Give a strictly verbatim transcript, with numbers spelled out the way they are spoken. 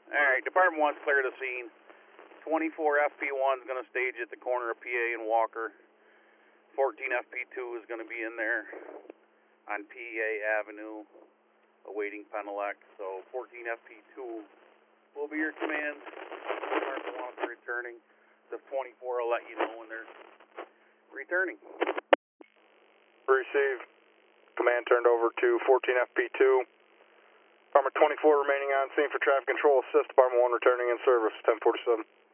Alright, Department one's clear the scene. twenty-four F P one is going to stage at the corner of P A and Walker. fourteen F P two is going to be in there on P A Avenue, awaiting Penelec. So fourteen F P two will be your command. Department one is returning. The twenty-four will let you know when they're returning. Received. Command turned over to fourteen F P two. Department twenty-four remaining on scene for traffic control. Assist. Department one returning in service. ten forty-seven.